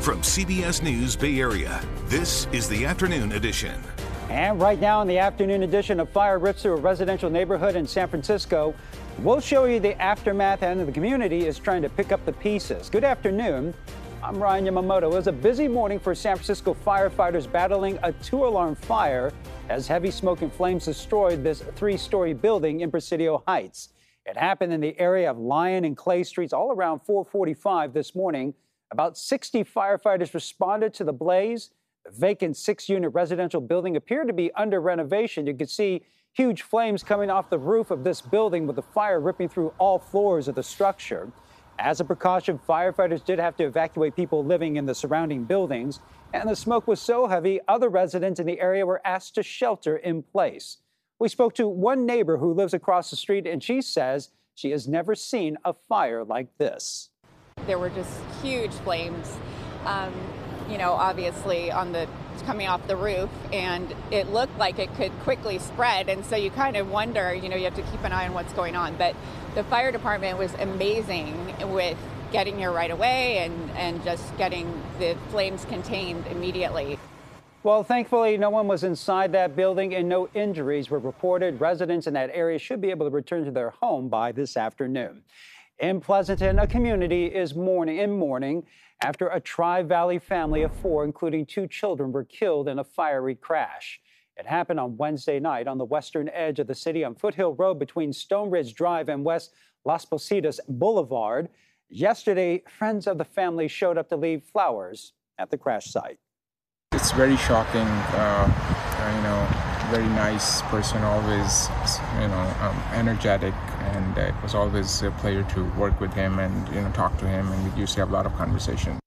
From CBS News Bay Area, this is the Afternoon Edition. And right now in the Afternoon Edition, a fire rips through a residential neighborhood in San Francisco. We'll show you the aftermath, and the community is trying to pick up the pieces. Good afternoon. I'm Ryan Yamamoto. It was a busy morning for San Francisco firefighters battling a 2-alarm fire as heavy smoke and flames destroyed this 3-story building in Presidio Heights. It happened in the area of Lyon and Clay Streets all around 4:45 this morning. About 60 firefighters responded to the blaze. The vacant 6-unit residential building appeared to be under renovation. You could see huge flames coming off the roof of this building with the fire ripping through all floors of the structure. As a precaution, firefighters did have to evacuate people living in the surrounding buildings, and the smoke was so heavy, other residents in the area were asked to shelter in place. We spoke to one neighbor who lives across the street, and she says she has never seen a fire like this. There were just huge flames, obviously coming off the roof, and it looked like it could quickly spread. And so you kind of wonder, you have to keep an eye on what's going on. But the fire department was amazing with getting here right away and just getting the flames contained immediately. Well, thankfully, no one was inside that building and no injuries were reported. Residents in that area should be able to return to their home by this afternoon. In Pleasanton, a community is mourning after a Tri-Valley family of 4, including 2 children, were killed in a fiery crash. It happened on Wednesday night on the western edge of the city on Foothill Road between Stone Ridge Drive and West Las Positas Boulevard. Yesterday, friends of the family showed up to leave flowers at the crash site. It's very shocking, very nice person, always, energetic, and it was always a pleasure to work with him and, talk to him, and we used to have a lot of conversation.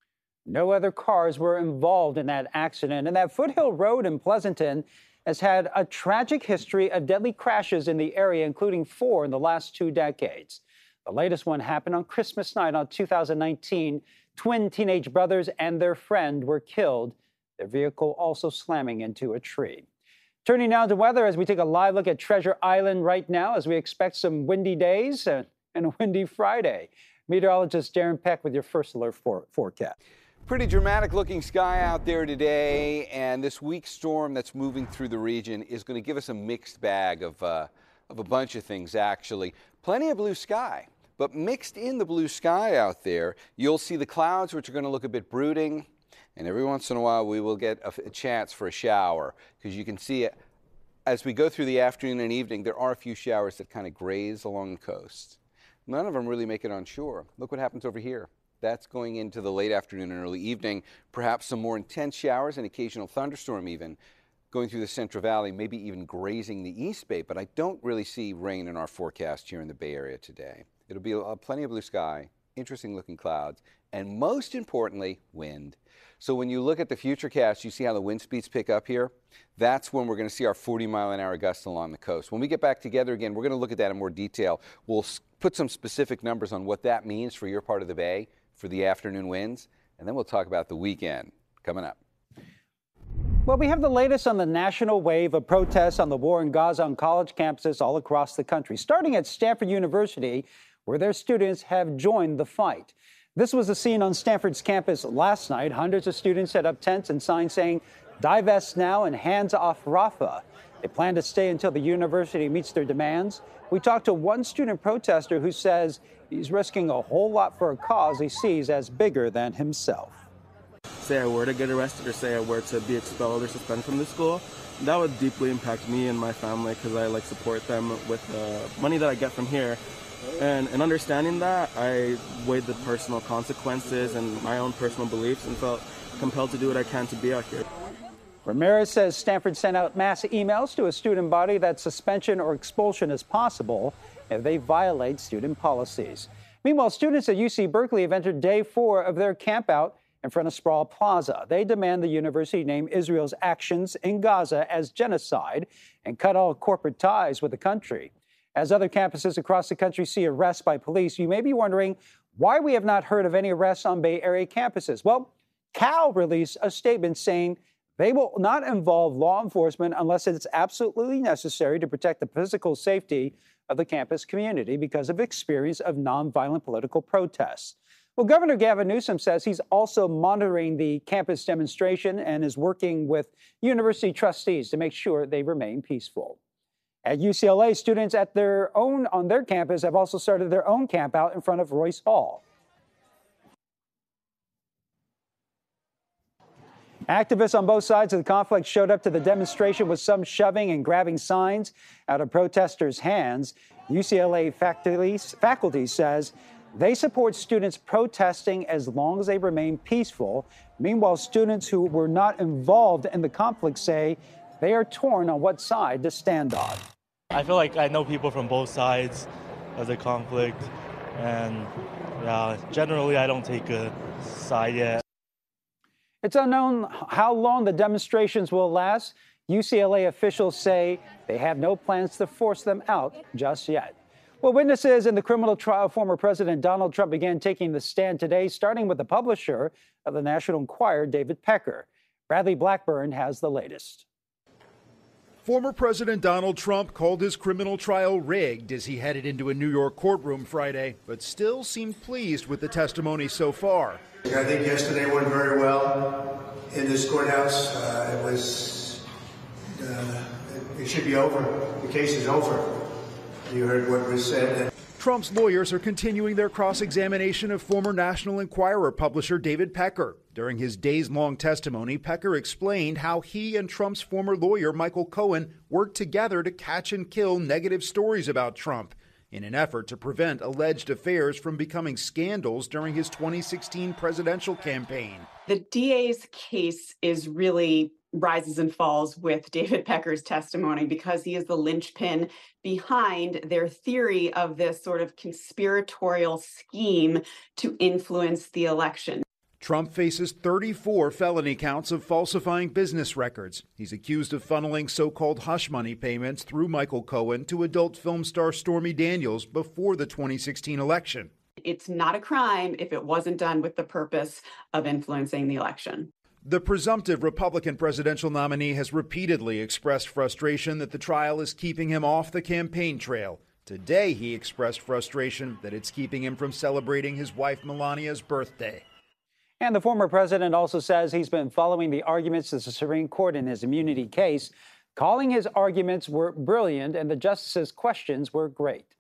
No other cars were involved in that accident, and that Foothill Road in Pleasanton has had a tragic history of deadly crashes in the area, including 4 in the last 2 decades. The latest one happened on Christmas night on 2019. Twin teenage brothers and their friend were killed, their vehicle also slamming into a tree. Turning now to weather as we take a live look at Treasure Island right now as we expect some windy days and a windy Friday. Meteorologist Darren Peck with your first alert forecast. Pretty dramatic looking sky out there today, and this weak storm that's moving through the region is going to give us a mixed bag of a bunch of things, actually. Plenty of blue sky, but mixed in the blue sky out there, you'll see the clouds, which are going to look a bit brooding. And every once in a while, we will get a chance for a shower, because you can see it as we go through the afternoon and evening. There are a few showers that kind of graze along the coast. None of them really make it on shore. Look what happens over here. That's going into the late afternoon and early evening. Perhaps some more intense showers, an occasional thunderstorm even, going through the Central Valley, maybe even grazing the East Bay. But I don't really see rain in our forecast here in the Bay Area today. It'll be plenty of blue sky, interesting looking clouds, and most importantly, wind. So when you look at the futurecast, you see how the wind speeds pick up here. That's when we're going to see our 40-mile-an-hour gusts along the coast. When we get back together again, we're going to look at that in more detail. We'll put some specific numbers on what that means for your part of the Bay for the afternoon winds, and then we'll talk about the weekend coming up. Well, we have the latest on the national wave of protests on the war in Gaza on college campuses all across the country, starting at Stanford University, where their students have joined the fight. This was the scene on Stanford's campus last night. Hundreds of students set up tents and signs saying, "Divest now" and "Hands off Rafah." They plan to stay until the university meets their demands. We talked to one student protester who says he's risking a whole lot for a cause he sees as bigger than himself. Say I were to get arrested or say I were to be expelled or suspended from the school, that would deeply impact me and my family because I support them with the money that I get from here. And in understanding that, I weighed the personal consequences and my own personal beliefs and felt compelled to do what I can to be out here. Ramirez says Stanford sent out mass emails to a student body that suspension or expulsion is possible if they violate student policies. Meanwhile, students at UC Berkeley have entered day 4 of their campout in front of Sproul Plaza. They demand the university name Israel's actions in Gaza as genocide and cut all corporate ties with the country. As other campuses across the country see arrests by police, you may be wondering why we have not heard of any arrests on Bay Area campuses. Well, Cal released a statement saying they will not involve law enforcement unless it's absolutely necessary to protect the physical safety of the campus community because of experience of nonviolent political protests. Well, Governor Gavin Newsom says he's also monitoring the campus demonstration and is working with university trustees to make sure they remain peaceful. At UCLA, students on their campus have also started their own camp out in front of Royce Hall. Activists on both sides of the conflict showed up to the demonstration with some shoving and grabbing signs out of protesters' hands. UCLA faculty says they support students protesting as long as they remain peaceful. Meanwhile, students who were not involved in the conflict say they are torn on what side to stand on. I feel like I know people from both sides of the conflict, and generally I don't take a side yet. It's unknown how long the demonstrations will last. UCLA officials say they have no plans to force them out just yet. Well, witnesses in the criminal trial of former President Donald Trump began taking the stand today, starting with the publisher of the National Enquirer, David Pecker. Bradley Blackburn has the latest. Former President Donald Trump called his criminal trial rigged as he headed into a New York courtroom Friday, but still seemed pleased with the testimony so far. I think yesterday went very well in this courthouse. It should be over. The case is over. You heard what was said. Trump's lawyers are continuing their cross-examination of former National Enquirer publisher David Pecker. During his days-long testimony, Pecker explained how he and Trump's former lawyer Michael Cohen worked together to catch and kill negative stories about Trump in an effort to prevent alleged affairs from becoming scandals during his 2016 presidential campaign. The DA's case is really rises and falls with David Pecker's testimony because he is the linchpin behind their theory of this sort of conspiratorial scheme to influence the election. Trump faces 34 felony counts of falsifying business records. He's accused of funneling so-called hush money payments through Michael Cohen to adult film star Stormy Daniels before the 2016 election. It's not a crime if it wasn't done with the purpose of influencing the election. The presumptive Republican presidential nominee has repeatedly expressed frustration that the trial is keeping him off the campaign trail. Today, he expressed frustration that it's keeping him from celebrating his wife Melania's birthday. And the former president also says he's been following the arguments of the Supreme Court in his immunity case, calling his arguments were brilliant and the justices' questions were great.